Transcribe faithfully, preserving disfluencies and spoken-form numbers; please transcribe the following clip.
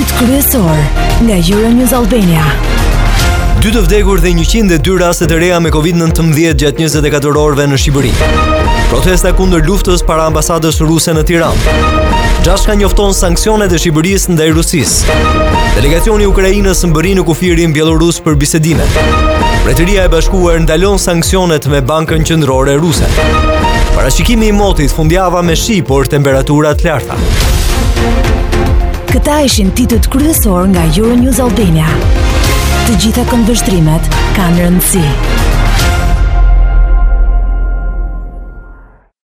Titut kryesor nga Euronews Albania. dy të vdekur dhe njëqind e dy raste të reja me kovid nëntëmbëdhjetë gjatë njëzet e katër orëve në Shqipëri. Protesta kundër luftës para ambasadës ruse në Tiranë. Gjashka njofton sanksionet e Shqipërisë ndaj Rusisë. Delegacioni i Ukrainës mbërri në kufirin bielorus për bisedime. Mbretëria e Bashkuar ndalon sanksionet me Bankën Qendrore Ruse. Parashikimi i motit fundjava me shi, por temperatura të larta. Këta ishin titut kryesor nga Euronews Albania. Të gjitha këndvështrimet kanë rëndësi.